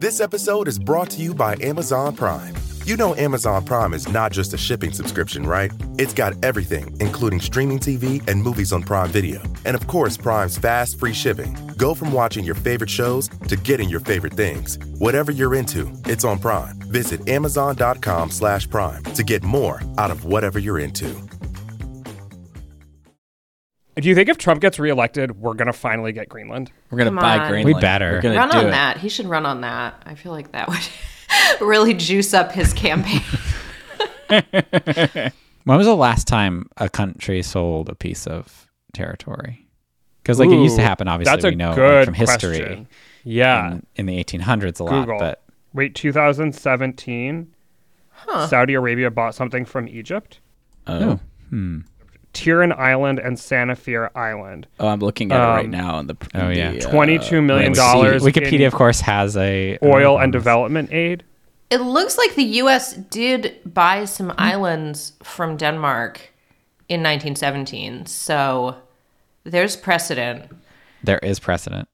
This episode is brought to you by Amazon Prime. You know Amazon Prime is not just a shipping subscription, right? It's got everything, including streaming TV and movies on Prime Video. And of course, Prime's fast, free shipping. Go from watching your favorite shows to getting your favorite things. Whatever you're into, it's on Prime. Visit Amazon.com/Prime to get more out of whatever you're into. Do you think if Trump gets reelected, we're going to finally get Greenland? We're going to buy Greenland. We better. We're gonna run do on it. that. He should run on that. I feel like that would really juice up his campaign. When was the last time a country sold a piece of territory? Because like it used to happen, obviously, we know like, from history. Question. Yeah. In the 1800s a lot. But wait, 2017, Saudi Arabia bought something from Egypt? Oh. Tiran Island and Sanafir Island. Oh, I'm looking at it right now. $22 million. Wikipedia, of course, has a oil and development aid. It looks like the U.S. did buy some islands from Denmark in 1917. So there's precedent. There is precedent.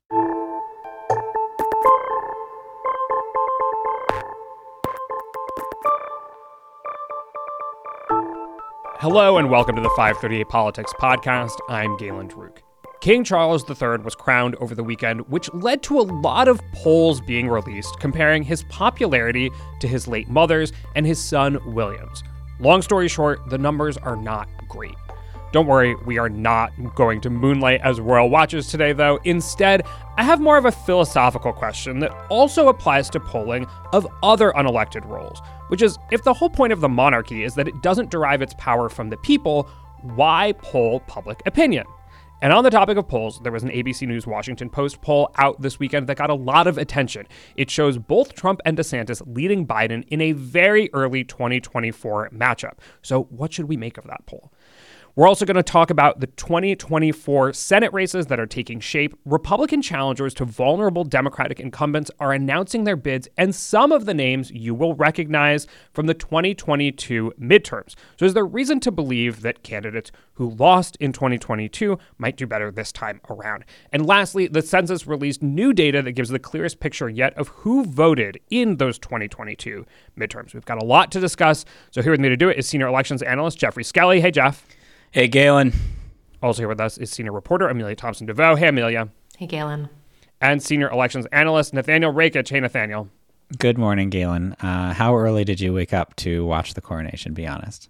Hello and welcome to the 538 Politics podcast. I'm Galen Druk. King Charles III was crowned over the weekend, which led to a lot of polls being released comparing his popularity to his late mother's and his son William's. Long story short, the numbers are not great. Don't worry, we are not going to moonlight as royal watchers today, though. Instead, I have more of a philosophical question that also applies to polling of other unelected roles, which is, if the whole point of the monarchy is that it doesn't derive its power from the people, why poll public opinion? And on the topic of polls, there was an ABC News Washington Post poll out this weekend that got a lot of attention. It shows both Trump and DeSantis leading Biden in a very early 2024 matchup. So what should we make of that poll? We're also going to talk about the 2024 Senate races that are taking shape. Republican challengers to vulnerable Democratic incumbents are announcing their bids, and some of the names you will recognize from the 2022 midterms. So is there reason to believe that candidates who lost in 2022 might do better this time around? And lastly, the census released new data that gives the clearest picture yet of who voted in those 2022 midterms. We've got a lot to discuss. So here with me to do it is senior elections analyst Jeffrey Skelly. Hey, Jeff. Hey, Galen. Also here with us is senior reporter Amelia Thompson-DeVoe. Hey, Amelia. Hey, Galen. And senior elections analyst Nathaniel Rakich. Hey, Nathaniel. Good morning, Galen. How early did you wake up to watch the coronation, be honest?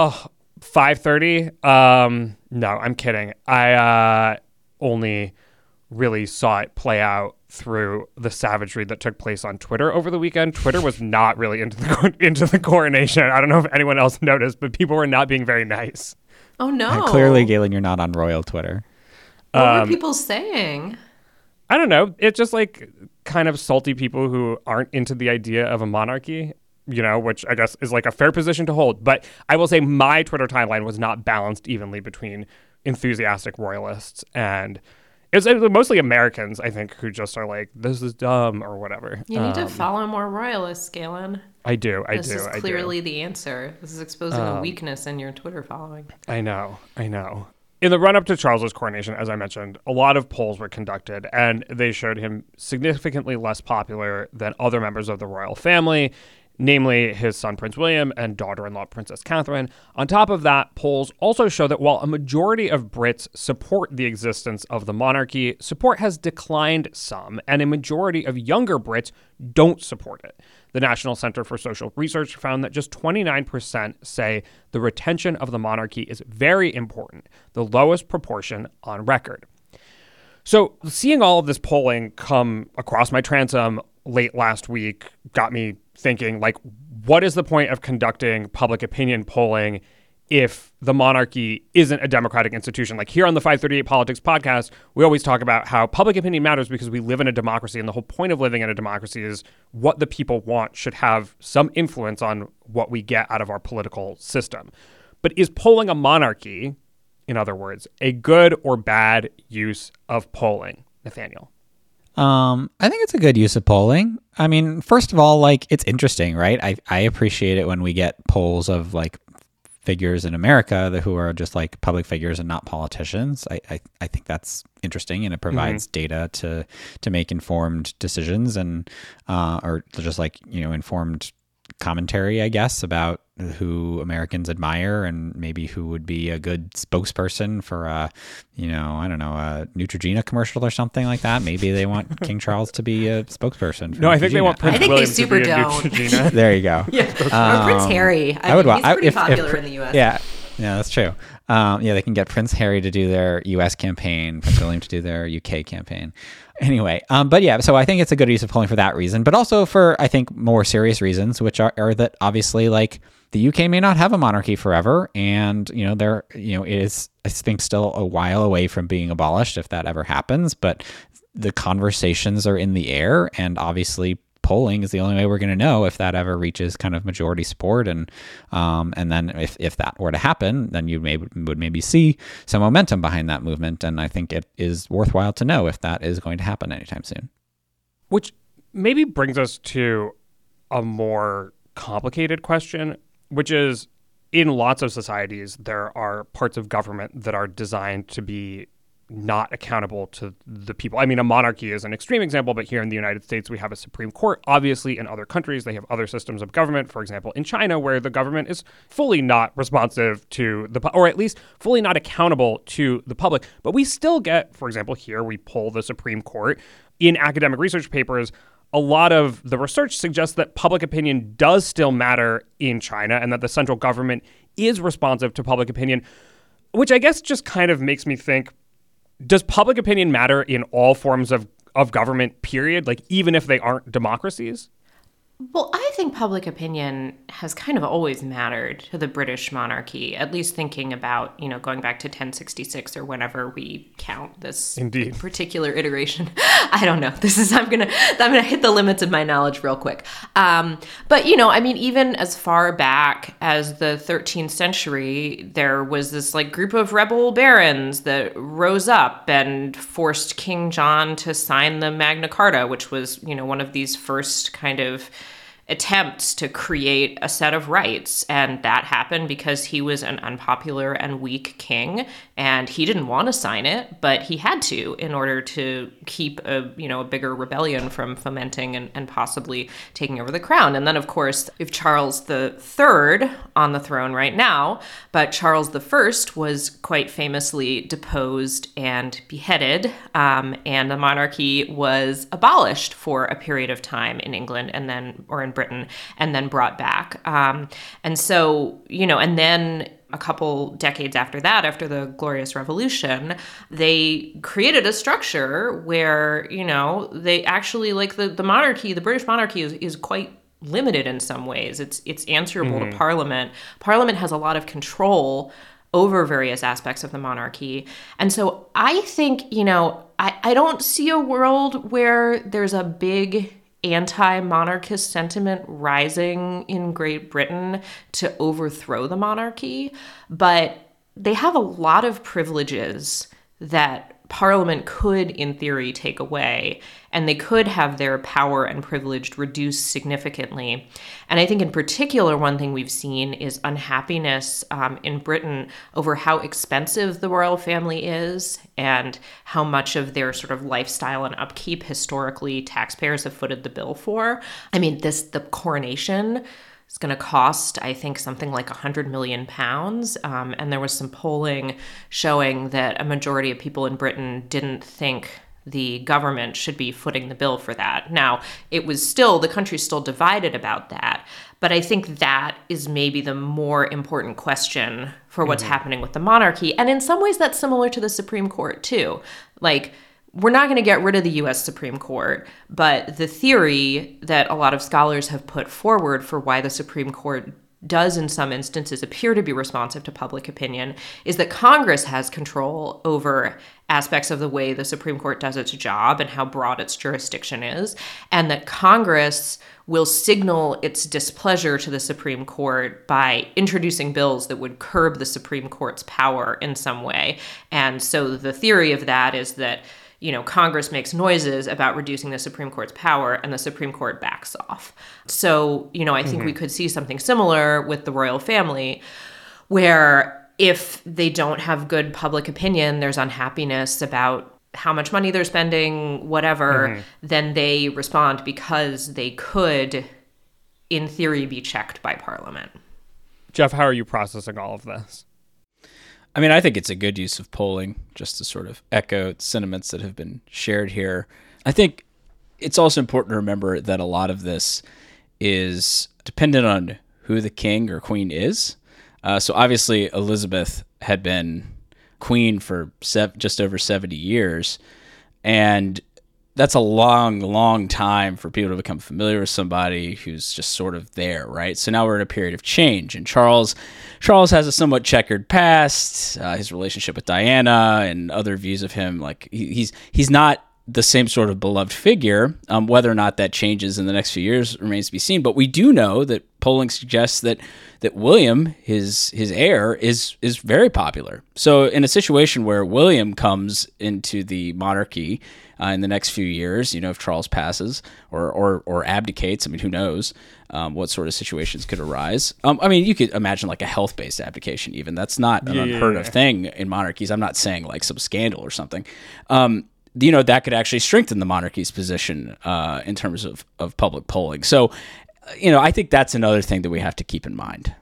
5:30. No, I'm kidding. I only really saw it play out through the savagery that took place on Twitter over the weekend. Twitter was not really into the coronation. I don't know if anyone else noticed, but people were not being very nice. Oh, no. Clearly, Galen, you're not on royal Twitter. What were people saying? I don't know. It's just like kind of salty people who aren't into the idea of a monarchy, you know, which I guess is like a fair position to hold. But I will say my Twitter timeline was not balanced evenly between enthusiastic royalists and it was mostly Americans, I think, who just are like, this is dumb or whatever. You need to follow more royalists, Galen. I do. This is clearly the answer. This is exposing a weakness in your Twitter following. I know. In the run-up to Charles's coronation, as I mentioned, a lot of polls were conducted, and they showed him significantly less popular than other members of the royal family, namely his son Prince William and daughter-in-law Princess Catherine. On top of that, polls also show that while a majority of Brits support the existence of the monarchy, support has declined some, and a majority of younger Brits don't support it. The National Center for Social Research found that just 29% say the retention of the monarchy is very important, the lowest proportion on record. So seeing all of this polling come across my transom late last week got me thinking, like, what is the point of conducting public opinion polling if the monarchy isn't a democratic institution? Like here on the 538 Politics podcast, we always talk about how public opinion matters because we live in a democracy, and the whole point of living in a democracy is what the people want should have some influence on what we get out of our political system. But is polling a monarchy, in other words, a good or bad use of polling? Nathaniel. I think it's a good use of polling. I mean, first of all, like, it's interesting, right? I appreciate it when we get polls of like figures in America who are just like public figures and not politicians. I think that's interesting, and it provides data to make informed decisions and or just like, informed commentary, I guess, about who Americans admire and maybe who would be a good spokesperson for a Neutrogena commercial or something like that. Maybe they want King Charles to be a spokesperson for No, I think they want Prince William to be a Neutrogena. There you go. Yeah. Prince Harry. He's pretty popular in the U.S. Yeah, that's true. They can get Prince Harry to do their U.S. campaign, Prince William to do their U.K. campaign. Anyway, so I think it's a good use of polling for that reason, but also for, I think, more serious reasons, which are that obviously, like, the UK may not have a monarchy forever, and it is, I think, still a while away from being abolished if that ever happens. But the conversations are in the air, and obviously polling is the only way we're going to know if that ever reaches kind of majority support, and then if that were to happen, then you would maybe see some momentum behind that movement, and I think it is worthwhile to know if that is going to happen anytime soon. Which maybe brings us to a more complicated question, which is, in lots of societies, there are parts of government that are designed to be not accountable to the people. I mean, a monarchy is an extreme example, but here in the United States, we have a Supreme Court. Obviously, in other countries, they have other systems of government. For example, in China, where the government is fully not responsive to or at least fully not accountable to the public. But we still get, for example, here, we poll the Supreme Court. In academic research papers, a lot of the research suggests that public opinion does still matter in China and that the central government is responsive to public opinion, which I guess just kind of makes me think, does public opinion matter in all forms of government, period? Like, even if they aren't democracies? Well, I think public opinion has kind of always mattered to the British monarchy, at least thinking about, going back to 1066 or whenever we count this particular iteration. I don't know. I'm gonna hit the limits of my knowledge real quick. But, even as far back as the 13th century, there was this group of rebel barons that rose up and forced King John to sign the Magna Carta, which was, one of these first kind of attempts to create a set of rights. And that happened because he was an unpopular and weak king, and he didn't want to sign it, but he had to in order to keep a bigger rebellion from fomenting and possibly taking over the crown. And then, of course, we have Charles III on the throne right now, but Charles I was quite famously deposed and beheaded, and the monarchy was abolished for a period of time in England or in Britain, and then brought back. And so, and then a couple decades after that, after the Glorious Revolution, they created a structure where, they actually, the monarchy, the British monarchy is quite limited in some ways. It's answerable to Parliament. Parliament has a lot of control over various aspects of the monarchy. And so I think, I don't see a world where there's a big anti-monarchist sentiment rising in Great Britain to overthrow the monarchy, but they have a lot of privileges that Parliament could, in theory, take away, and they could have their power and privilege reduced significantly. And I think in particular, one thing we've seen is unhappiness in Britain over how expensive the royal family is and how much of their sort of lifestyle and upkeep historically taxpayers have footed the bill for. I mean, the coronation is going to cost, I think, something like £100 million. And there was some polling showing that a majority of people in Britain didn't think the government should be footing the bill for that. Now, the country's still divided about that. But I think that is maybe the more important question for what's happening with the monarchy. And in some ways, that's similar to the Supreme Court, too. We're not going to get rid of the U.S. Supreme Court, but the theory that a lot of scholars have put forward for why the Supreme Court does in some instances appear to be responsive to public opinion is that Congress has control over aspects of the way the Supreme Court does its job and how broad its jurisdiction is, and that Congress will signal its displeasure to the Supreme Court by introducing bills that would curb the Supreme Court's power in some way. And so the theory of that is that Congress makes noises about reducing the Supreme Court's power and the Supreme Court backs off. So, I think we could see something similar with the royal family. where if they don't have good public opinion, there's unhappiness about how much money they're spending, whatever, then they respond because they could, in theory, be checked by Parliament. Jeff, how are you processing all of this? I mean, I think it's a good use of polling, just to sort of echo sentiments that have been shared here. I think it's also important to remember that a lot of this is dependent on who the king or queen is. So obviously, Elizabeth had been queen for just over 70 years, and that's a long time for people to become familiar with somebody who's just sort of there, right? So now we're in a period of change, and Charles has a somewhat checkered past. His relationship with Diana and other views of him, like he's not the same sort of beloved figure. Whether or not that changes in the next few years remains to be seen. But we do know that polling suggests that William, his heir, is very popular. So in a situation where William comes into the monarchy in the next few years, if Charles passes or abdicates, I mean, who knows what sort of situations could arise. I mean, you could imagine like a health-based abdication even. That's not an unheard of thing in monarchies. I'm not saying like some scandal or something. That could actually strengthen the monarchy's position in terms of public polling. So, I think that's another thing that we have to keep in mind.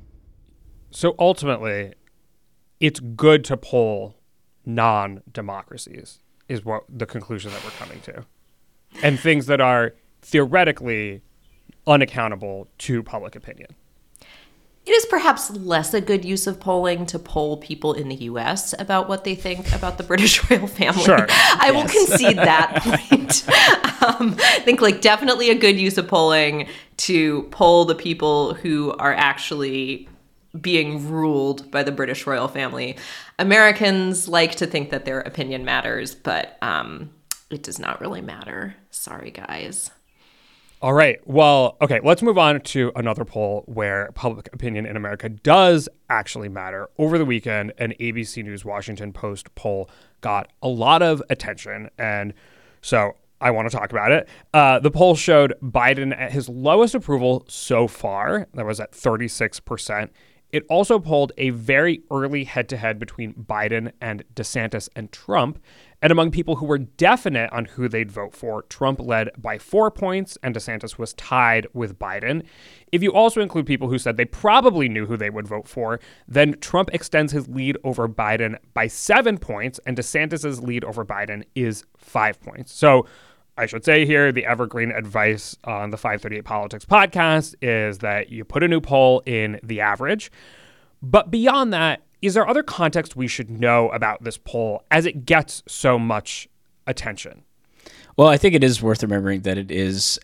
So ultimately, it's good to poll non-democracies, is what the conclusion that we're coming to. And things that are theoretically unaccountable to public opinion. It is perhaps less a good use of polling to poll people in the U.S. about what they think about the British royal family. Sure. I will concede that point. I think definitely a good use of polling to poll the people who are actually being ruled by the British royal family. Americans like to think that their opinion matters, but it does not really matter. Sorry, guys. All right. Well, okay, let's move on to another poll where public opinion in America does actually matter. Over the weekend, an ABC News Washington Post poll got a lot of attention, and so I want to talk about it. The poll showed Biden at his lowest approval so far. That was at 36%. It also polled a very early head-to-head between Biden and DeSantis and Trump. And among people who were definite on who they'd vote for, Trump led by 4 points and DeSantis was tied with Biden. If you also include people who said they probably knew who they would vote for, then Trump extends his lead over Biden by 7 points and DeSantis's lead over Biden is 5 points. So I should say here, the evergreen advice on the 538 Politics podcast is that you put a new poll in the average. But beyond that, is there other context we should know about this poll as it gets so much attention? Well, I think it is worth remembering that it is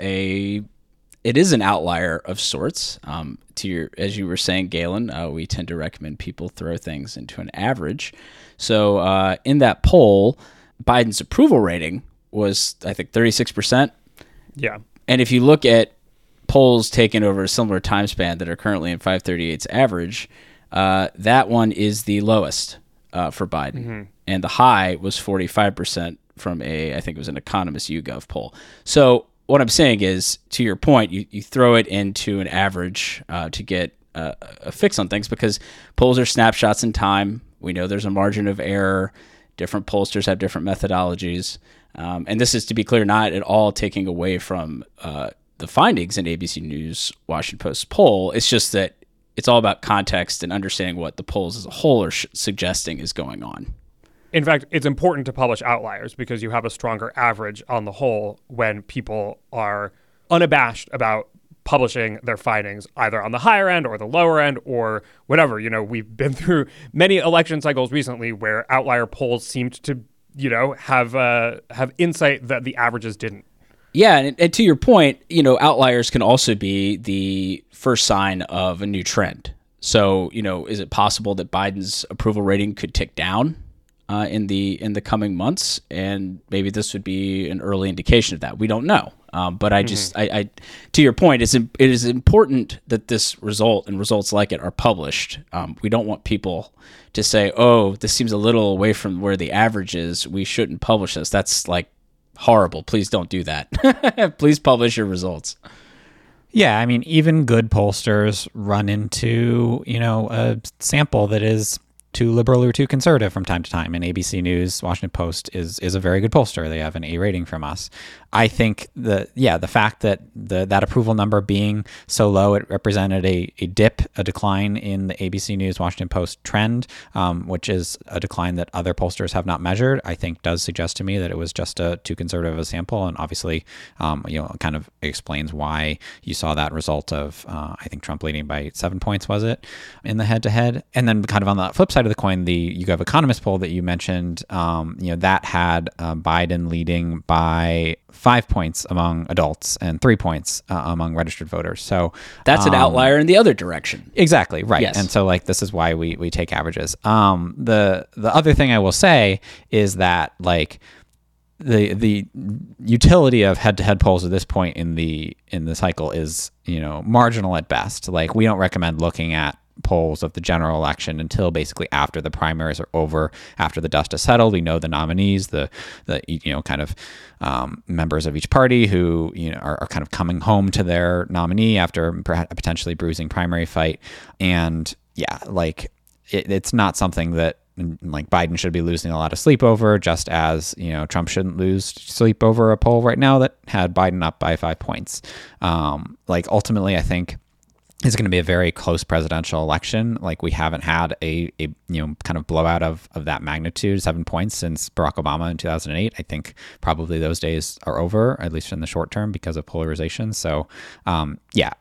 an outlier of sorts. As you were saying, Galen, we tend to recommend people throw things into an average. So in that poll, Biden's approval rating was, I think, 36%. Yeah. And if you look at polls taken over a similar time span that are currently in 538's average, that one is the lowest for Biden. Mm-hmm. And the high was 45% from I think it was an Economist YouGov poll. So what I'm saying is, to your point, you throw it into an average to get a fix on things, because polls are snapshots in time. We know there's a margin of error. Different pollsters have different methodologies. And this is, to be clear, not at all taking away from the findings in ABC News Washington Post poll. It's just that it's all about context and understanding what the polls as a whole are suggesting is going on. In fact, it's important to publish outliers because you have a stronger average on the whole when people are unabashed about publishing their findings either on the higher end or the lower end or whatever. We've been through many election cycles recently where outlier polls seemed to, have insight that the averages didn't. Yeah, and to your point, outliers can also be the first sign of a new trend. So, is it possible that Biden's approval rating could tick down in the coming months? And maybe this would be an early indication of that. We don't know. But I to your point, it is important that this result and results like it are published. We don't want people to say, "Oh, this seems a little away from where the average is. We shouldn't publish this." That's horrible. Please don't do that. Please publish your results. Yeah, I mean, even good pollsters run into, a sample that is too liberal or too conservative from time to time. And ABC News, Washington Post is a very good pollster. They have an A rating from us. I think the fact that that approval number being so low, it represented a decline in the ABC News, Washington Post trend, which is a decline that other pollsters have not measured, I think does suggest to me that it was just too conservative a sample. And obviously, kind of explains why you saw that result of, I think Trump leading by 7 points, was it, in the head-to-head. And then kind of on the flip side of the coin, the YouGov Economist poll that you mentioned, that had Biden leading by 5 points among adults and 3 points among registered voters. So that's an outlier in the other direction. Exactly, right. Yes. And so this is why we take averages. The other thing I will say is that the utility of head-to-head polls at this point in the cycle is marginal at best. We don't recommend looking at polls of the general election until basically after the primaries are over, after the dust has settled. We know the nominees, the members of each party who are kind of coming home to their nominee after a potentially bruising primary fight. And it's not something that Biden should be losing a lot of sleep over, just as Trump shouldn't lose sleep over a poll right now that had Biden up by 5 points. Ultimately, I think it's going to be a very close presidential election. We haven't had a kind of blowout of that magnitude, 7 points, since Barack Obama in 2008. I think probably those days are over, at least in the short term, because of polarization. So, I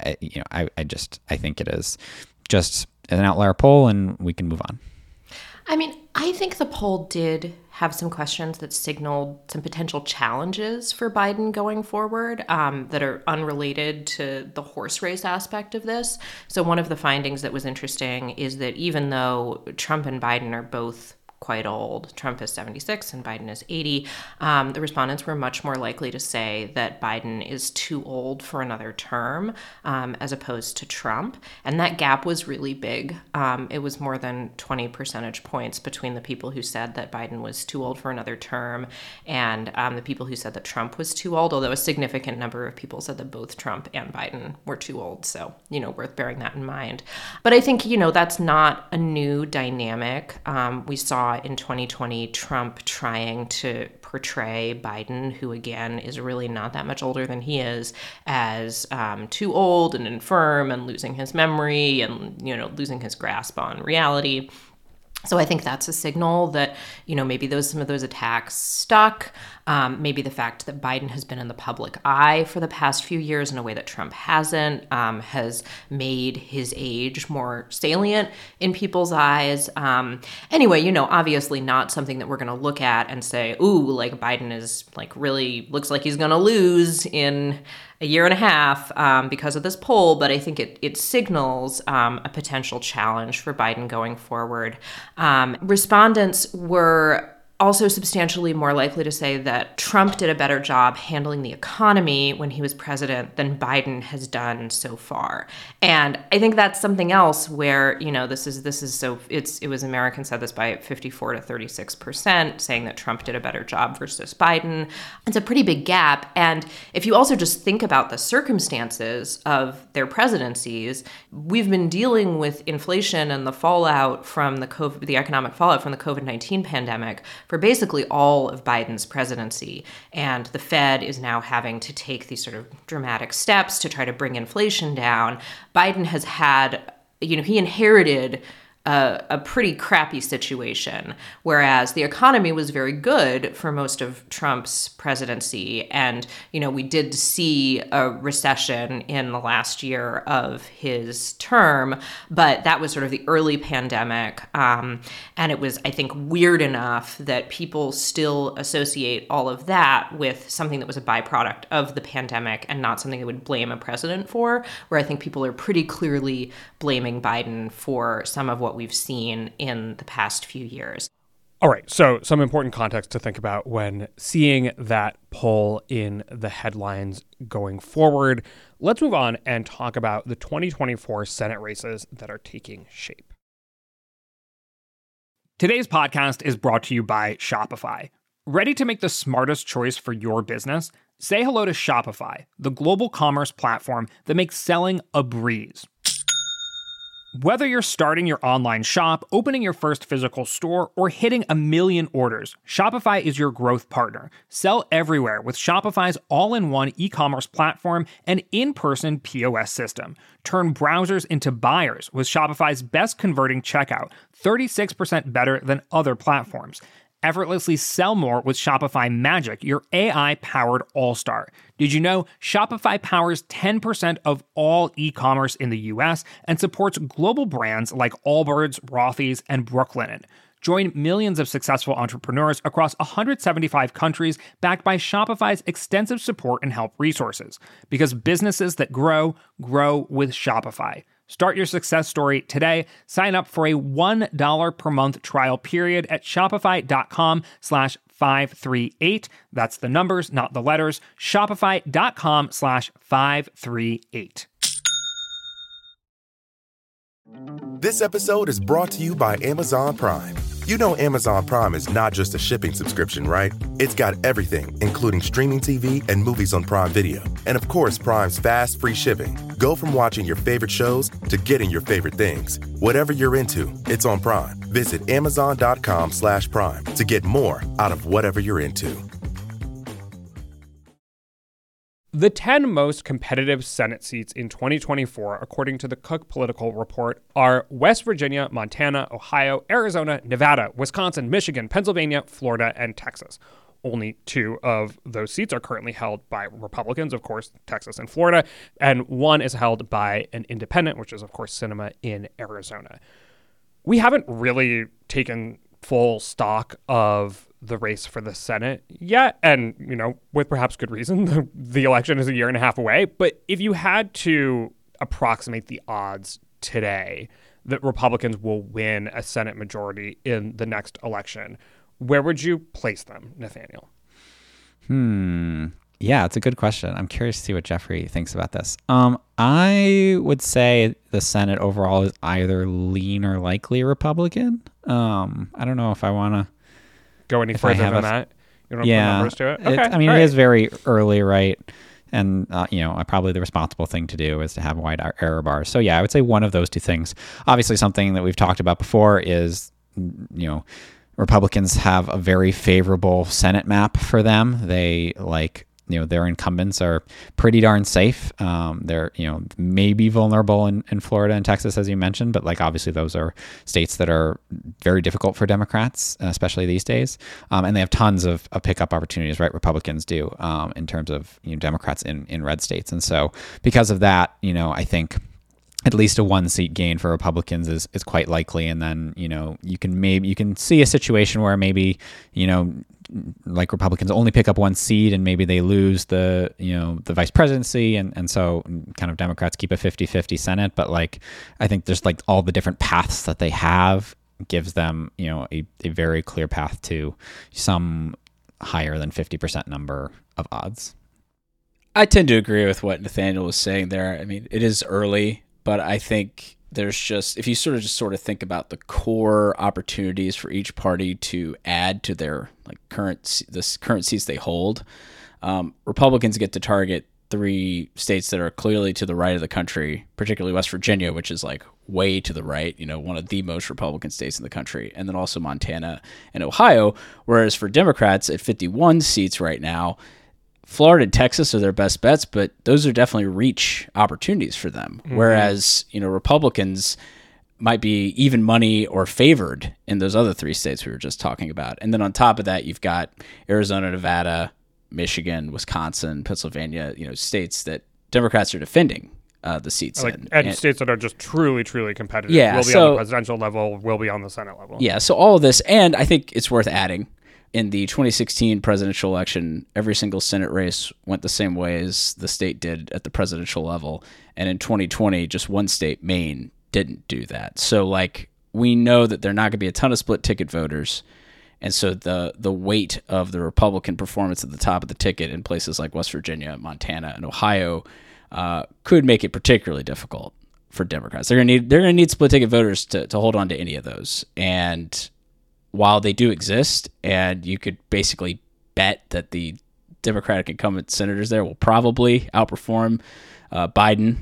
think it is just an outlier poll, and we can move on. I mean, I think the poll did have some questions that signaled some potential challenges for Biden going forward that are unrelated to the horse race aspect of this. So one of the findings that was interesting is that even though Trump and Biden are both quite old, Trump is 76 and Biden is 80, the respondents were much more likely to say that Biden is too old for another term as opposed to Trump. And that gap was really big. It was more than 20 percentage points between the people who said that Biden was too old for another term and the people who said that Trump was too old, although a significant number of people said that both Trump and Biden were too old. So, worth bearing that in mind. But I think, that's not a new dynamic. We saw in 2020 Trump trying to portray Biden, who again is really not that much older than he is, as too old and infirm and losing his memory and losing his grasp on reality. So I think that's a signal that, maybe some of those attacks stuck. Maybe the fact that Biden has been in the public eye for the past few years in a way that Trump hasn't has made his age more salient in people's eyes. Anyway, obviously not something that we're going to look at and say, ooh, Biden is really looks like he's going to lose in a year and a half because of this poll, but I think it signals a potential challenge for Biden going forward. Respondents were also substantially more likely to say that Trump did a better job handling the economy when he was president than Biden has done so far. And I think that's something else where, it was American said this by 54 to 36%, saying that Trump did a better job versus Biden. It's a pretty big gap. And if you also just think about the circumstances of their presidencies, we've been dealing with inflation and the fallout from the economic fallout from the COVID-19 pandemic for basically all of Biden's presidency. And the Fed is now having to take these sort of dramatic steps to try to bring inflation down. Biden has had, he inherited a pretty crappy situation, whereas the economy was very good for most of Trump's presidency. And, we did see a recession in the last year of his term, but that was sort of the early pandemic. And it was, I think, weird enough that people still associate all of that with something that was a byproduct of the pandemic and not something they would blame a president for, where I think people are pretty clearly blaming Biden for some of what we've seen in the past few years. All right, so some important context to think about when seeing that poll in the headlines going forward. Let's move on and talk about the 2024 Senate races that are taking shape. Today's podcast is brought to you by Shopify. Ready to make the smartest choice for your business? Say hello to Shopify, the global commerce platform that makes selling a breeze. Whether you're starting your online shop, opening your first physical store, or hitting 1 million orders, Shopify is your growth partner. Sell everywhere with Shopify's all-in-one e-commerce platform and in-person POS system. Turn browsers into buyers with Shopify's best converting checkout, 36% better than other platforms. Effortlessly sell more with Shopify Magic, your AI-powered all-star. Did you know Shopify powers 10% of all e-commerce in the U.S. and supports global brands like Allbirds, Rothy's, and Brooklinen? Join millions of successful entrepreneurs across 175 countries backed by Shopify's extensive support and help resources. Because businesses that grow, grow with Shopify. Start your success story today. Sign up for a $1 per month trial period at shopify.com/538. That's the numbers, not the letters. Shopify.com/538. This episode is brought to you by Amazon Prime. You know Amazon Prime is not just a shipping subscription, right? It's got everything, including streaming TV and movies on Prime Video. And of course, Prime's fast, free shipping. Go from watching your favorite shows to getting your favorite things. Whatever you're into, it's on Prime. Visit Amazon.com/Prime to get more out of whatever you're into. The 10 most competitive Senate seats in 2024, according to the Cook Political Report, are West Virginia, Montana, Ohio, Arizona, Nevada, Wisconsin, Michigan, Pennsylvania, Florida, and Texas. Only 2 of those seats are currently held by Republicans, of course, Texas and Florida, and 1 is held by an independent, which is, of course, Sinema in Arizona. We haven't really taken full stock of the race for the Senate yet, and, you know, with perhaps good reason. The election is a year and a half away, but if you had to approximate the odds today that Republicans will win a Senate majority in the next election, where would you place them, Nathaniel? Yeah, it's a good question. I'm curious to see what Jeffrey thinks about this. I would say the Senate overall is either lean or likely Republican. I don't know if I want to go any further than that. You don't have numbers to it? Okay. It is very early, right? And, probably the responsible thing to do is to have wide error bars. So, yeah, I would say one of those 2 things. Obviously, something that we've talked about before is, Republicans have a very favorable Senate map for them. They their incumbents are pretty darn safe. They're, maybe vulnerable in Florida and Texas, as you mentioned, but obviously those are states that are very difficult for Democrats, especially these days. And they have tons of pickup opportunities, right? Republicans do, in terms of, Democrats in red states. And so because of that, I think at least a 1-seat gain for Republicans is quite likely. And then, you can see a situation where maybe, Republicans only pick up 1 seat and maybe they lose the vice presidency. And so kind of Democrats keep a 50-50 Senate. But I think there's all the different paths that they have gives them, a very clear path to some higher than 50% number of odds. I tend to agree with what Nathaniel was saying there. I mean, it is early, but I think there's just, if you sort of think about the core opportunities for each party to add to their current seats they hold, Republicans get to target 3 states that are clearly to the right of the country, particularly West Virginia, which is way to the right, one of the most Republican states in the country, and then also Montana and Ohio. Whereas for Democrats at 51 seats right now, Florida and Texas are their best bets, but those are definitely reach opportunities for them. Mm-hmm. Whereas, Republicans might be even money or favored in those other 3 states we were just talking about. And then on top of that, you've got Arizona, Nevada, Michigan, Wisconsin, Pennsylvania, states that Democrats are defending the seats in. And states that are just truly, truly competitive. Yeah, will be on the presidential level, will be on the Senate level. Yeah, so all of this, and I think it's worth adding, in the 2016 presidential election, every single Senate race went the same way as the state did at the presidential level. And in 2020, just 1 state, Maine, didn't do that. So, we know that there are not going to be a ton of split ticket voters. And so the weight of the Republican performance at the top of the ticket in places like West Virginia, Montana, and Ohio could make it particularly difficult for Democrats. They're going to need split ticket voters to hold on to any of those. And while they do exist, and you could basically bet that the Democratic incumbent senators there will probably outperform Biden.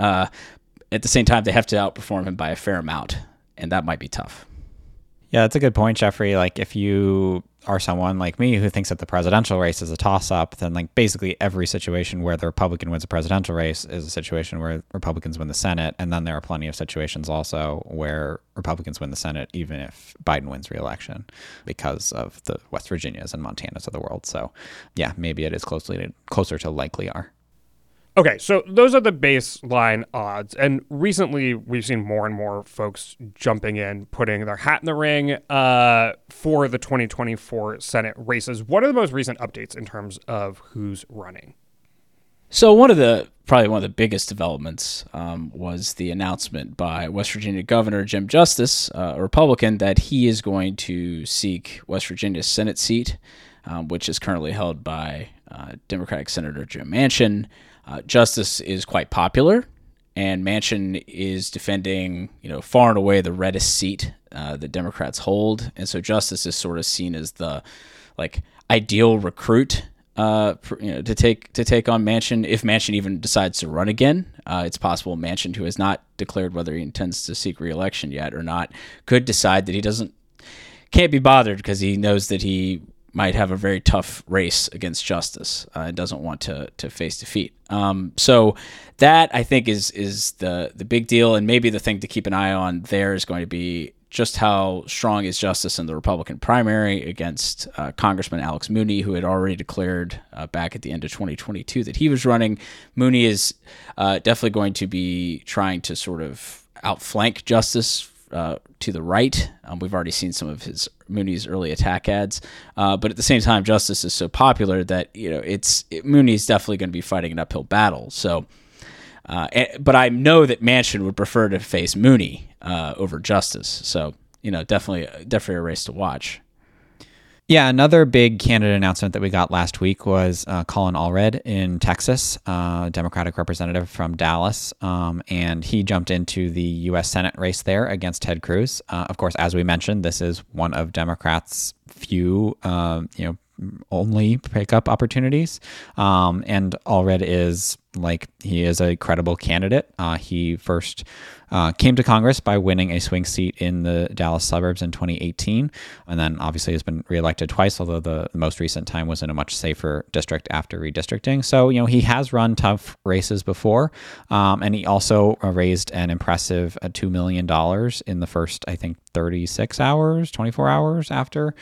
At the same time, they have to outperform him by a fair amount, and that might be tough. Yeah, that's a good point, Jeffrey. Like, if you are someone like me who thinks that the presidential race is a toss-up, then like basically every situation where the Republican wins a presidential race is a situation where Republicans win the Senate, and then there are plenty of situations also where Republicans win the Senate even if Biden wins re-election because of the West Virginias and Montanas of the world. So yeah, maybe it is closer to likely are. Okay, so those are the baseline odds. And recently, we've seen more and more folks jumping in, putting their hat in the ring for the 2024 Senate races. What are the most recent updates in terms of who's running? So probably one of the biggest developments was the announcement by West Virginia Governor Jim Justice, a Republican, that he is going to seek West Virginia's Senate seat, which is currently held by Democratic Senator Joe Manchin. Justice is quite popular, and Manchin is defending, far and away the reddest seat that Democrats hold, and so Justice is sort of seen as the ideal recruit to take on Manchin if Manchin even decides to run again. It's possible Manchin, who has not declared whether he intends to seek re-election yet or not, could decide that he can't be bothered because he knows that he might have a very tough race against Justice and doesn't want to face defeat. So that, I think, is the big deal, and maybe the thing to keep an eye on there is going to be just how strong is Justice in the Republican primary against Congressman Alex Mooney, who had already declared back at the end of 2022 that he was running. Mooney is definitely going to be trying to sort of outflank Justice to the right. We've already seen some of Mooney's early attack ads, but at the same time, Justice is so popular that Mooney's definitely going to be fighting an uphill battle. So, but I know that Manchin would prefer to face Mooney over Justice. So, definitely a race to watch. Yeah, another big candidate announcement that we got last week was Colin Allred in Texas, Democratic representative from Dallas, and he jumped into the U.S. Senate race there against Ted Cruz. Of course, as we mentioned, this is one of Democrats' few, only pickup opportunities, and Allred is he is a credible candidate. He first came to Congress by winning a swing seat in the Dallas suburbs in 2018, and then obviously has been reelected twice, although the most recent time was in a much safer district after redistricting. So, he has run tough races before, and he also raised an impressive $2 million in the first, I think, 24 hours after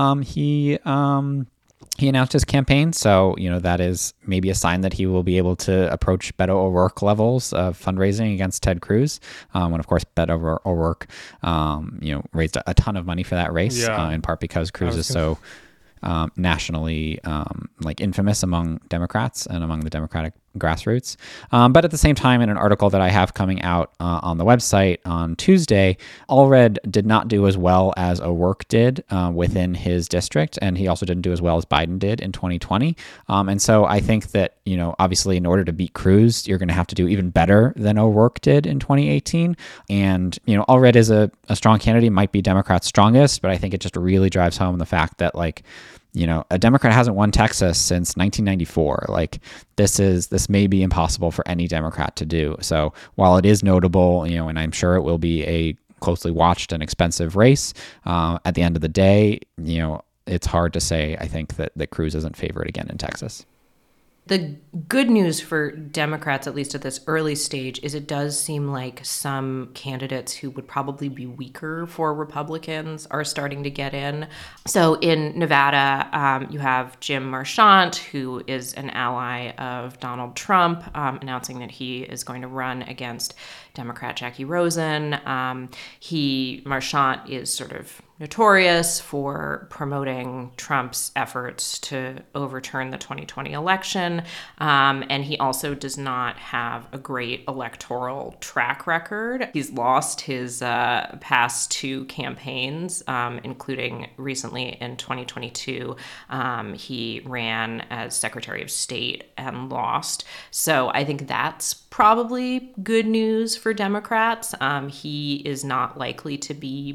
he announced his campaign. So, that is maybe a sign that he will be able to approach Beto O'Rourke levels of fundraising against Ted Cruz. When, of course, Beto O'Rourke, raised a ton of money for that race, in part because Cruz is so nationally infamous among Democrats and among the Democratic grassroots. But at the same time, in an article that I have coming out on the website on Tuesday, Allred did not do as well as O'Rourke did within his district, and he also didn't do as well as Biden did in 2020. And so I think that, obviously in order to beat Cruz, you're going to have to do even better than O'Rourke did in 2018. And, Allred is a strong candidate, might be Democrats' strongest, but I think it just really drives home the fact that, a Democrat hasn't won Texas since 1994. This may be impossible for any Democrat to do. So while it is notable, and I'm sure it will be a closely watched and expensive race, at the end of the day, it's hard to say, I think, that Cruz isn't favored again in Texas. The good news for Democrats, at least at this early stage, is it does seem like some candidates who would probably be weaker for Republicans are starting to get in. So in Nevada, you have Jim Marchant, who is an ally of Donald Trump, announcing that he is going to run against Democrat Jackie Rosen. Marchant is sort of notorious for promoting Trump's efforts to overturn the 2020 election. And he also does not have a great electoral track record. He's lost his past two campaigns, including recently in 2022. He ran as Secretary of State and lost. So I think that's probably good news for Democrats. He is not likely to be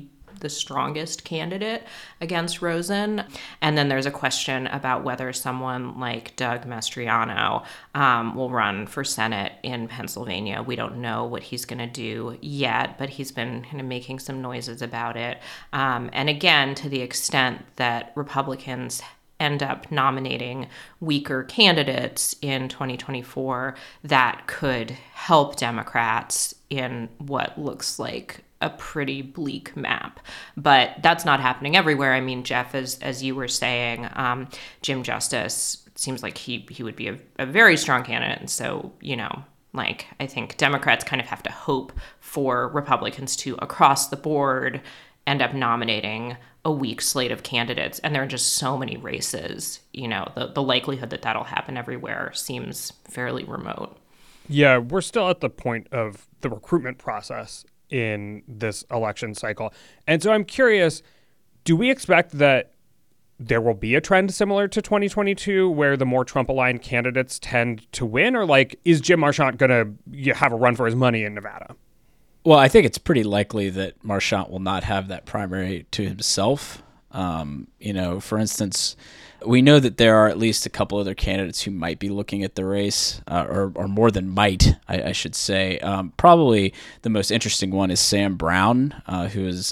the strongest candidate against Rosen. And then there's a question about whether someone like Doug Mastriano will run for Senate in Pennsylvania. We don't know what he's going to do yet, but he's been kind of making some noises about it. And again, to the extent that Republicans end up nominating weaker candidates in 2024, that could help Democrats in what looks like a pretty bleak map. But that's not happening everywhere. I mean, Jeff, as you were saying, Jim Justice seems like he would be a very strong candidate. And so, I think Democrats kind of have to hope for Republicans to, across the board, end up nominating a weak slate of candidates. And there are just so many races, the likelihood that that'll happen everywhere seems fairly remote. Yeah, we're still at the point of the recruitment process in this election cycle. And so I'm curious, do we expect that there will be a trend similar to 2022 where the more Trump-aligned candidates tend to win? Or is Jim Marchant going to have a run for his money in Nevada? Well, I think it's pretty likely that Marchant will not have that primary to himself. For instance, we know that there are at least a couple other candidates who might be looking at the race, or more than might, I should say. Probably the most interesting one is Sam Brown, who is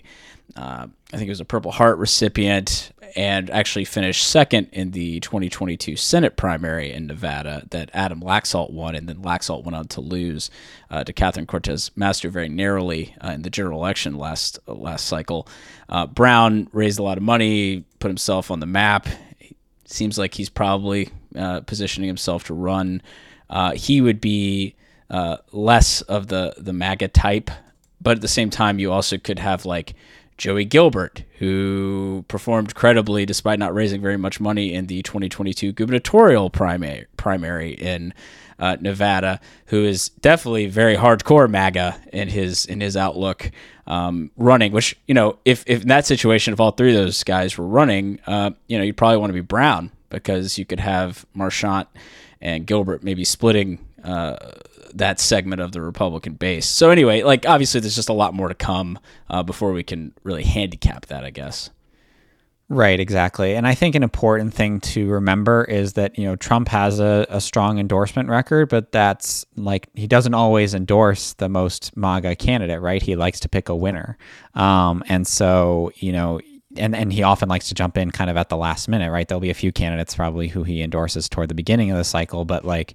I think he was a Purple Heart recipient and actually finished second in the 2022 Senate primary in Nevada that Adam Laxalt won, and then Laxalt went on to lose to Catherine Cortez Masto very narrowly in the general election last cycle. Brown raised a lot of money, put himself on the map. Seems like he's probably positioning himself to run. He would be less of the MAGA type, but at the same time, you also could have Joey Gilbert, who performed credibly despite not raising very much money in the 2022 gubernatorial primary in Nevada, who is definitely very hardcore MAGA in his outlook, running. Which if in that situation, if all three of those guys were running, you'd probably want to be Brown, because you could have Marchant and Gilbert maybe splitting that segment of the Republican base. So anyway, obviously there's just a lot more to come before we can really handicap that, I guess. Right, exactly. And I think an important thing to remember is that, Trump has a strong endorsement record, but that's he doesn't always endorse the most MAGA candidate, right? He likes to pick a winner. And so, and he often likes to jump in kind of at the last minute, right? There'll be a few candidates probably who he endorses toward the beginning of the cycle, but like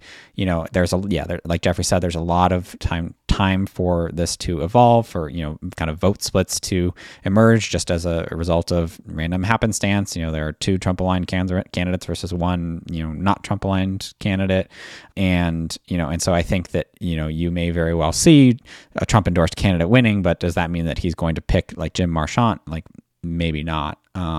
Jeffrey said, there's a lot of time for this to evolve, for kind of vote splits to emerge just as a result of random happenstance. There are two Trump-aligned candidates versus one not Trump-aligned candidate, and so I think that you may very well see a Trump-endorsed candidate winning, but does that mean that he's going to pick Jim Marchant? Maybe not.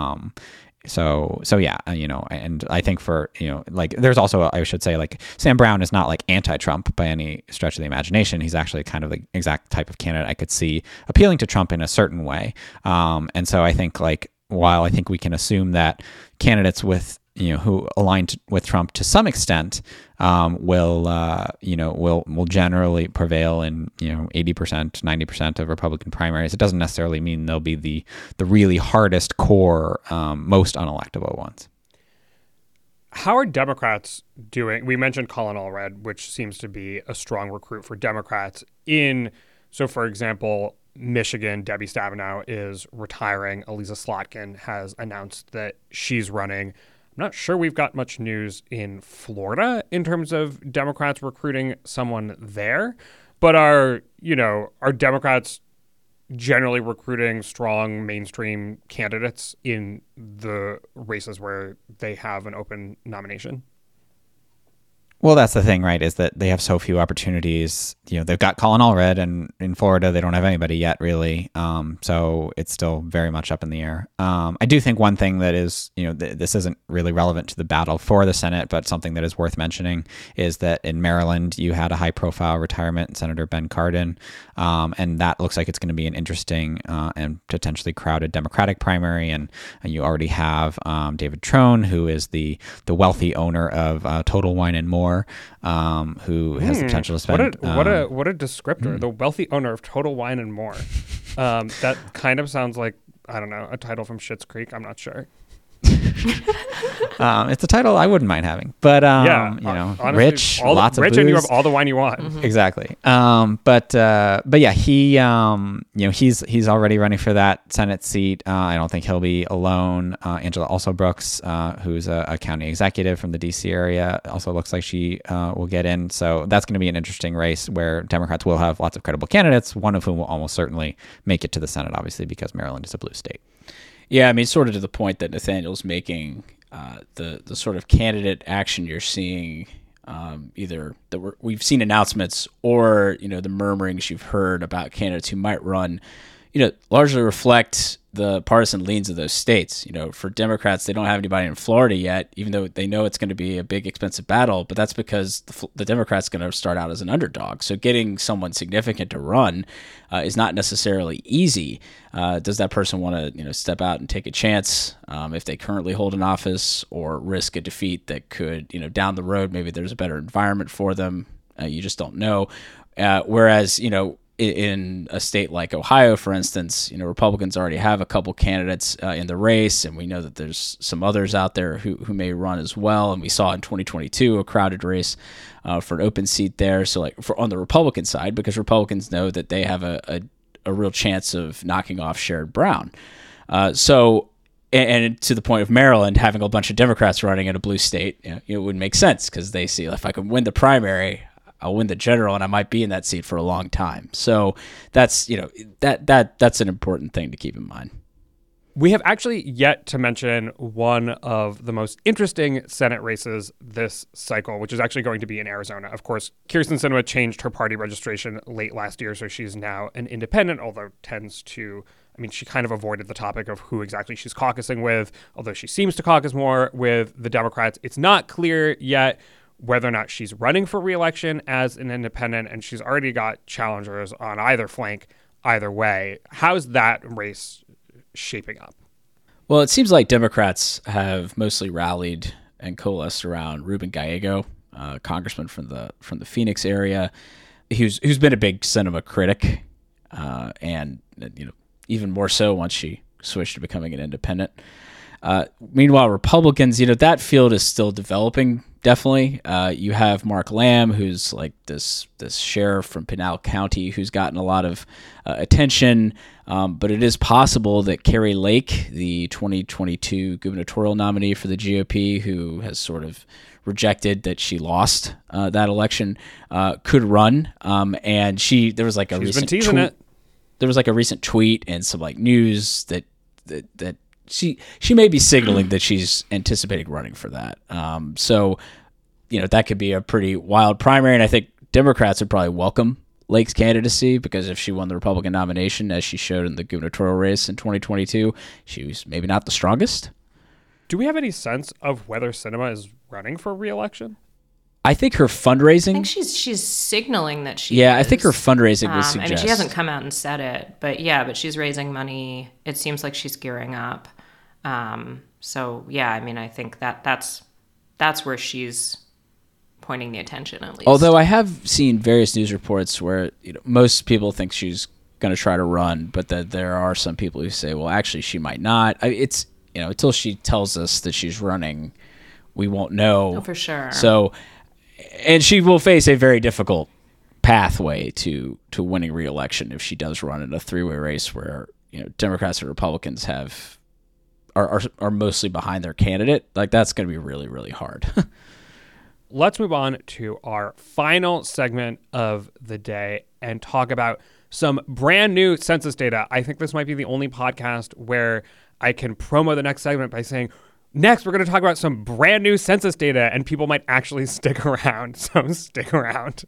So yeah, and I think for, there's also, I should say, Sam Brown is not anti-Trump by any stretch of the imagination. He's actually kind of the exact type of candidate I could see appealing to Trump in a certain way. And so I think while I think we can assume that candidates with, who aligned with Trump to some extent, will generally prevail in 80%, 90% of Republican primaries. It doesn't necessarily mean they'll be the really hardest core, most unelectable ones. How are Democrats doing? We mentioned Colin Allred, which seems to be a strong recruit for Democrats so for example, Michigan, Debbie Stabenow is retiring. Elisa Slotkin has announced that she's running. I'm not sure we've got much news in Florida in terms of Democrats recruiting someone there, but are Democrats generally recruiting strong mainstream candidates in the races where they have an open nomination? Well, that's the thing, right, is that they have so few opportunities. They've got Colin Allred, and in Florida, they don't have anybody yet, really. So it's still very much up in the air. I do think one thing that is, this isn't really relevant to the battle for the Senate, but something that is worth mentioning is that in Maryland, you had a high-profile retirement, Senator Ben Cardin, and that looks like it's going to be an interesting and potentially crowded Democratic primary. And you already have David Trone, who is the wealthy owner of Total Wine and More, who has the potential to spend. What a descriptor! The wealthy owner of Total Wine and More. That kind of sounds like, I don't know, a title from Schitt's Creek. I'm not sure. It's a title I wouldn't mind having, but honestly, rich, lots of booze. And you have all the wine you want. Mm-hmm. Exactly. But yeah, he he's already running for that Senate seat. I don't think he'll be alone. Angela also Brooks, who's a county executive from the DC area, also looks like she will get in. So that's going to be an interesting race where Democrats will have lots of credible candidates, one of whom will almost certainly make it to the Senate, obviously, because Maryland is a blue state. Yeah, I mean, sort of to the point that Nathaniel's making, the sort of candidate action you're seeing, either that we've seen announcements or, the murmurings you've heard about candidates who might run, largely reflect the partisan leans of those states. For Democrats, they don't have anybody in Florida yet, even though they know it's going to be a big, expensive battle. But that's because the Democrats going to start out as an underdog. So getting someone significant to run is not necessarily easy. Does that person want to, step out and take a chance if they currently hold an office, or risk a defeat that could, down the road, maybe there's a better environment for them? You just don't know. Whereas, in a state like Ohio, for instance, Republicans already have a couple candidates in the race, and we know that there's some others out there who may run as well. And we saw in 2022 a crowded race for an open seat there. So, on the Republican side, because Republicans know that they have a real chance of knocking off Sherrod Brown. And to the point of Maryland having a bunch of Democrats running in a blue state, it would make sense because they see, if I can win the primary, I'll win the general, and I might be in that seat for a long time. So that's that's an important thing to keep in mind. We have actually yet to mention one of the most interesting Senate races this cycle, which is actually going to be in Arizona. Of course, Kyrsten Sinema changed her party registration late last year, so she's now an independent, although she kind of avoided the topic of who exactly she's caucusing with, although she seems to caucus more with the Democrats. It's not clear yet whether or not she's running for re-election as an independent, and she's already got challengers on either flank, either way. How's that race shaping up? Well, it seems like Democrats have mostly rallied and coalesced around Ruben Gallego, congressman from the Phoenix area, who's been a big Sinema critic, and even more so once she switched to becoming an independent. Meanwhile, Republicans, that field is still developing. Definitely. You have Mark Lamb, who's like this sheriff from Pinal County, who's gotten a lot of attention. But it is possible that Kari Lake, the 2022 gubernatorial nominee for the GOP, who has sort of rejected that she lost that election, could run. And there was like a recent tweet. There was like a recent tweet and some news that she may be signaling that she's anticipating running for that. So, that could be a pretty wild primary. And I think Democrats would probably welcome Lake's candidacy, because if she won the Republican nomination, as she showed in the gubernatorial race in 2022, she was maybe not the strongest. Do we have any sense of whether Sinema is running for re-election? I think her fundraising... I think she's signaling that she Yeah, is. I think her fundraising would suggest... she hasn't come out and said it, but she's raising money. It seems like she's gearing up. So yeah, I think that's where she's pointing the attention, at least. Although I have seen various news reports where most people think she's going to try to run, but that there are some people who say, well, actually she might not. It's until she tells us that she's running, we won't know. Oh, for sure. So, and she will face a very difficult pathway to winning re-election if she does run in a three-way race where Democrats and Republicans are mostly behind their candidate. That's going to be really, really hard. Let's move on to our final segment of the day and talk about some brand new census data. I think this might be the only podcast where I can promo the next segment by saying, next, we're going to talk about some brand new census data, and people might actually stick around. So stick around.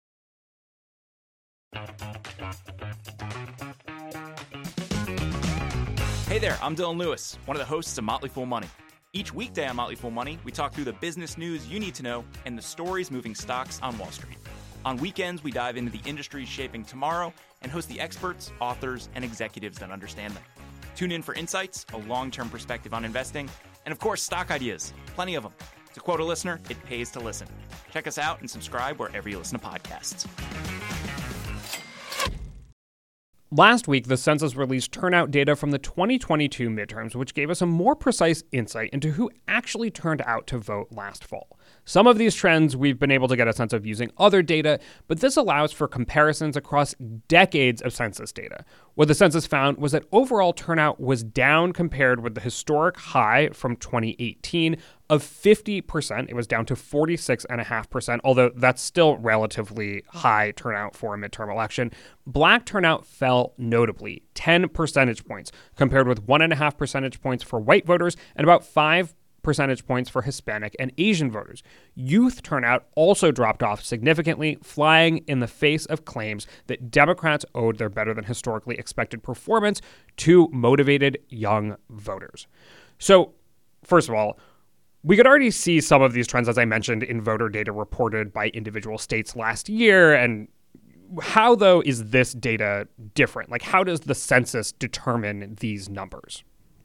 Hey there, I'm Dylan Lewis, one of the hosts of Motley Fool Money. Each weekday on Motley Fool Money, we talk through the business news you need to know and the stories moving stocks on Wall Street. On weekends, we dive into the industries shaping tomorrow and host the experts, authors, and executives that understand them. Tune in for insights, a long-term perspective on investing, and of course, stock ideas. Plenty of them. To quote a listener, it pays to listen. Check us out and subscribe wherever you listen to podcasts. Last week, the census released turnout data from the 2022 midterms, which gave us a more precise insight into who actually turned out to vote last fall. Some of these trends we've been able to get a sense of using other data, but this allows for comparisons across decades of census data. What the census found was that overall turnout was down compared with the historic high from 2018 of 50%. It was down to 46.5%, although that's still relatively high turnout for a midterm election. Black turnout fell notably, 10 percentage points, compared with 1.5 percentage points for white voters and about 5 percentage points for Hispanic and Asian voters. Youth turnout also dropped off significantly, flying in the face of claims that Democrats owed their better than historically expected performance to motivated young voters. So, first of all, we could already see some of these trends, as I mentioned, in voter data reported by individual states last year. And how, though, is this data different? Like, how does the census determine these numbers?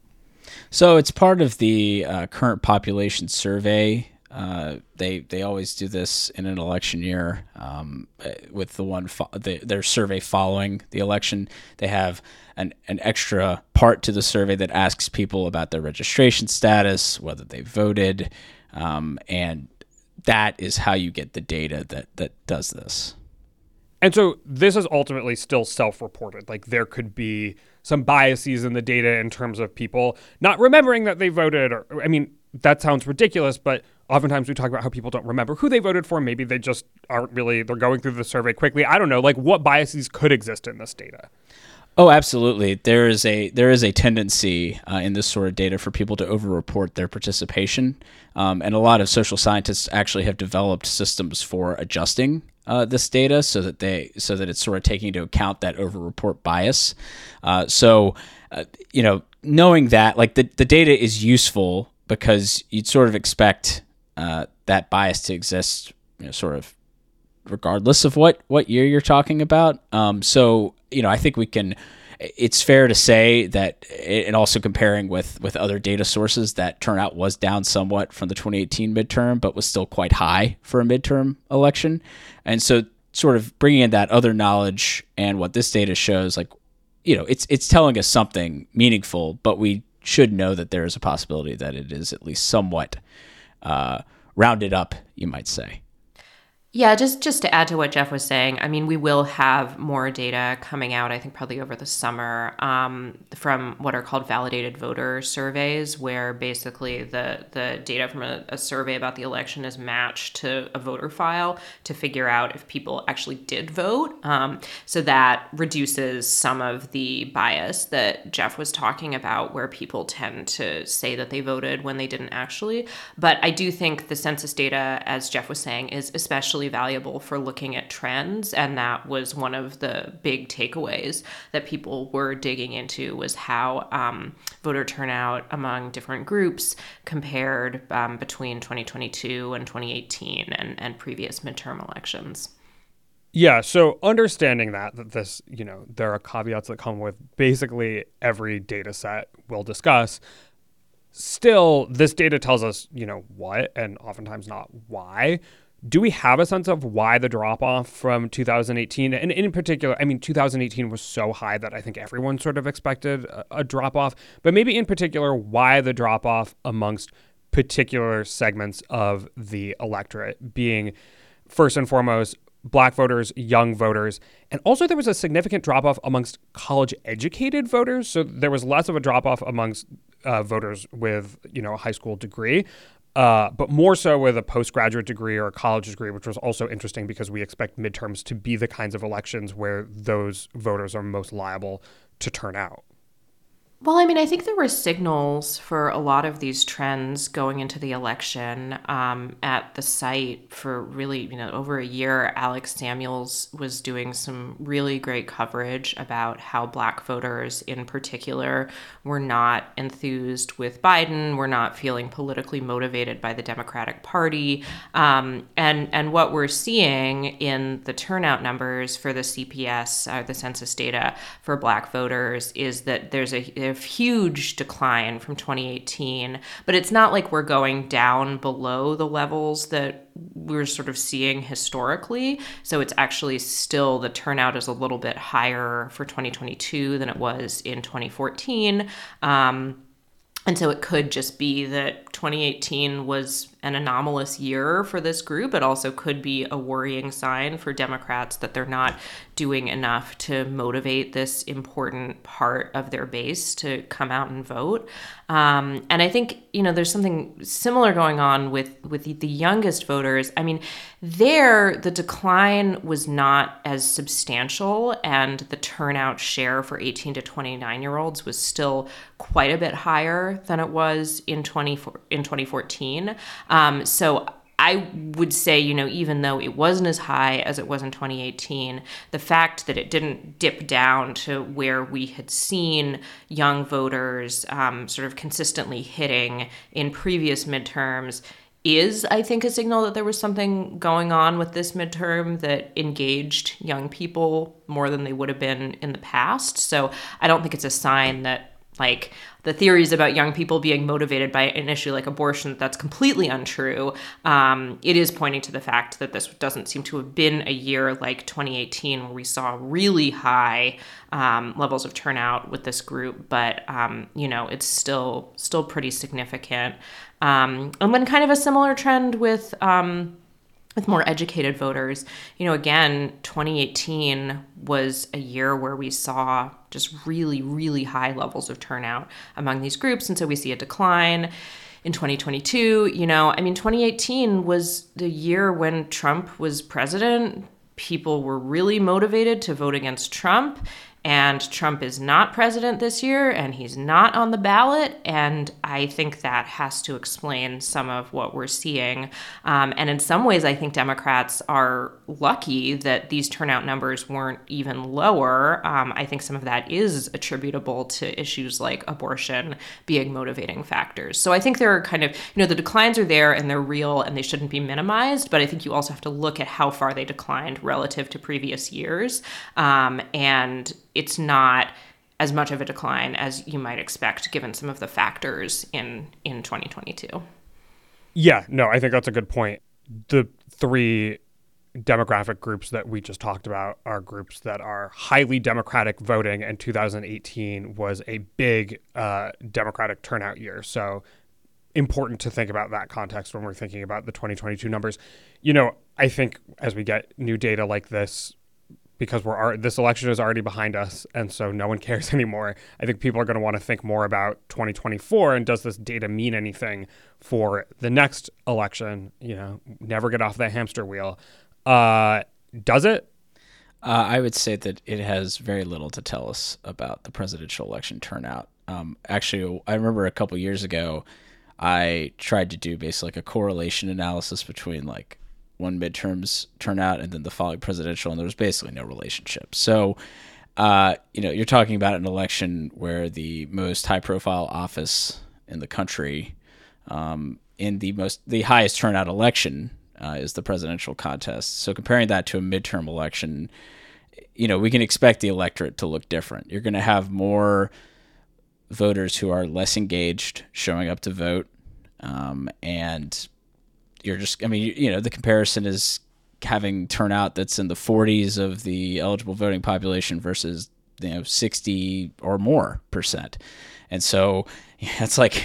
So it's part of the current population survey. They always do this in an election year with the one their survey following the election. They have an extra part to the survey that asks people about their registration status, whether they voted, and that is how you get the data that does this. And so this is ultimately still self-reported. Like, there could be some biases in the data in terms of people not remembering that they voted. Or, I mean, that sounds ridiculous, but oftentimes we talk about how people don't remember who they voted for. Maybe they just aren't really, they're going through the survey quickly. I don't know. Like, what biases could exist in this data? Oh, absolutely. There is a tendency in this sort of data for people to overreport their participation, and a lot of social scientists actually have developed systems for adjusting this data so that it's sort of taking into account that overreport bias. Knowing that, like, the data is useful because you'd sort of expect that bias to exist, sort of regardless of what year you're talking about. I think it's fair to say that, and also comparing with other data sources, that turnout was down somewhat from the 2018 midterm, but was still quite high for a midterm election. And so sort of bringing in that other knowledge and what this data shows, like, it's telling us something meaningful, but we should know that there is a possibility that it is at least somewhat rounded up, you might say. Yeah, just to add to what Jeff was saying, I mean, we will have more data coming out, I think probably over the summer, from what are called validated voter surveys, where basically the data from a survey about the election is matched to a voter file to figure out if people actually did vote. So that reduces some of the bias that Jeff was talking about, where people tend to say that they voted when they didn't actually. But I do think the census data, as Jeff was saying, is especially valuable for looking at trends, and that was one of the big takeaways that people were digging into, was how voter turnout among different groups compared between 2022 and 2018 and previous midterm elections. Yeah, so understanding that this, there are caveats that come with basically every data set we'll discuss. Still, this data tells us, what, and oftentimes not why. Do we have a sense of why the drop-off from 2018? And in particular, I mean, 2018 was so high that I think everyone sort of expected a drop-off. But maybe in particular, why the drop-off amongst particular segments of the electorate, being first and foremost Black voters, young voters, and also there was a significant drop-off amongst college-educated voters. So there was less of a drop-off amongst voters with, a high school degree. But more so with a postgraduate degree or a college degree, which was also interesting because we expect midterms to be the kinds of elections where those voters are most liable to turn out. Well, I mean, I think there were signals for a lot of these trends going into the election. At the site for really, over a year, Alex Samuels was doing some really great coverage about how Black voters in particular were not enthused with Biden, were not feeling politically motivated by the Democratic Party. And what we're seeing in the turnout numbers for the CPS, the census data for Black voters, is that there's the huge decline from 2018, but it's not like we're going down below the levels that we're sort of seeing historically. So it's actually still, the turnout is a little bit higher for 2022 than it was in 2014. And so it could just be that 2018 was an anomalous year for this group. It also could be a worrying sign for Democrats that they're not doing enough to motivate this important part of their base to come out and vote. And I think, there's something similar going on with the youngest voters. I mean, the decline was not as substantial, and the turnout share for 18 to 29-year-olds was still quite a bit higher than it was in 2014. So I would say, even though it wasn't as high as it was in 2018, the fact that it didn't dip down to where we had seen young voters sort of consistently hitting in previous midterms is, I think, a signal that there was something going on with this midterm that engaged young people more than they would have been in the past. So I don't think it's a sign that, like, the theories about young people being motivated by an issue like abortion, that's completely untrue. It is pointing to the fact that this doesn't seem to have been a year like 2018 where we saw really high levels of turnout with this group, but it's still pretty significant. And then kind of a similar trend with more educated voters. Again, 2018 was a year where we saw just really, really high levels of turnout among these groups. And so we see a decline in 2022. 2018 was the year when Trump was president. People were really motivated to vote against Trump. And Trump is not president this year, and he's not on the ballot. And I think that has to explain some of what we're seeing. And in some ways, I think Democrats are lucky that these turnout numbers weren't even lower. I think some of that is attributable to issues like abortion being motivating factors. So I think there are kind of, the declines are there and they're real and they shouldn't be minimized. But I think you also have to look at how far they declined relative to previous years. And it's not as much of a decline as you might expect given some of the factors in 2022. Yeah, no, I think that's a good point. The three demographic groups that we just talked about are groups that are highly Democratic voting, and 2018 was a big Democratic turnout year. So important to think about that context when we're thinking about the 2022 numbers. I think as we get new data like this, because this election is already behind us, and so no one cares anymore, I think people are going to want to think more about 2024, and does this data mean anything for the next election? Never get off that hamster wheel. Does it? I would say that it has very little to tell us about the presidential election turnout. Actually, I remember a couple years ago, I tried to do basically like a correlation analysis between like one midterms turnout and then the following presidential, and there was basically no relationship. So, you're talking about an election where the most high-profile office in the country, in the highest turnout election, is the presidential contest. So comparing that to a midterm election, we can expect the electorate to look different. You're going to have more voters who are less engaged showing up to vote, and you're just, the comparison is having turnout that's in the 40s of the eligible voting population versus, 60 or more %. And so that's like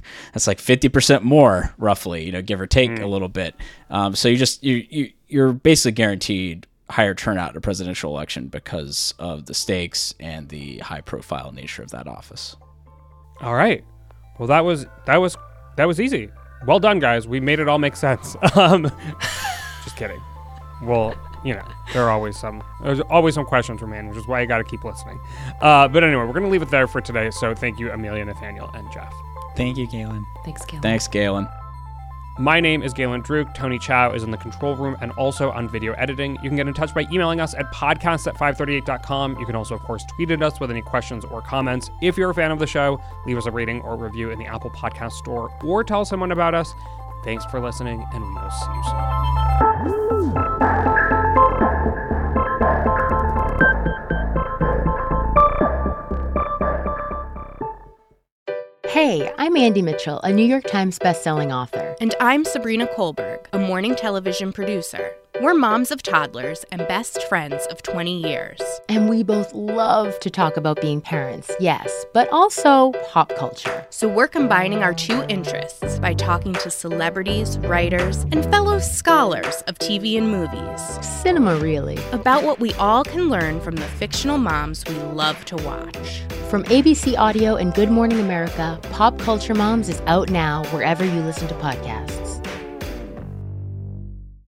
50% more roughly, give or take a little bit. So you're basically guaranteed higher turnout in a presidential election because of the stakes and the high profile nature of that office. All right. Well, that was easy. Well done, guys. We made it all make sense. Just kidding. Well, there's always some questions remain, which is why you got to keep listening. But anyway, we're going to leave it there for today. So thank you, Amelia, Nathaniel, and Jeff. Thank you, Galen. Thanks, Galen. My name is Galen Druk. Tony Chow is in the control room and also on video editing. You can get in touch by emailing us at podcast@538.com. You can also, of course, tweet at us with any questions or comments. If you're a fan of the show, leave us a rating or review in the Apple Podcast Store or tell someone about us. Thanks for listening, and we will see you soon. Hey, I'm Andy Mitchell, a New York Times bestselling author. And I'm Sabrina Kohlberg, a morning television producer. We're moms of toddlers and best friends of 20 years. And we both love to talk about being parents, yes, but also pop culture. So we're combining our two interests by talking to celebrities, writers, and fellow scholars of TV and movies. Cinema, really. About what we all can learn from the fictional moms we love to watch. From ABC Audio and Good Morning America, Pop Culture Moms is out now wherever you listen to podcasts.